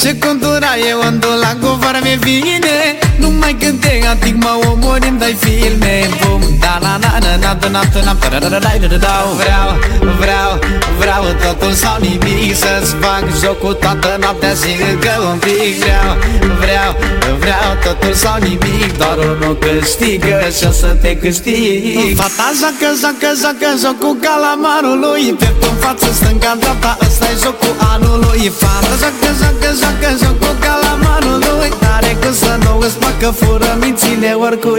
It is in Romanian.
Ce contura eu la govară mi vine. Numai când te ating mă omorim, dai filme. Bum, da na na na na na na na na. Vreau totul sau nimic, să-ți fac jocul toată noaptea și încă un pic. Vreau totul sau nimic, doar unul câștigă și o să te câștig. Fata joacă jocul calamarului, pieptul în față, stânga-dreapta, ăsta-i jocul anului. Fata joacă jocul calamarului, n-are cum să nu îți facă fură mințile oricui.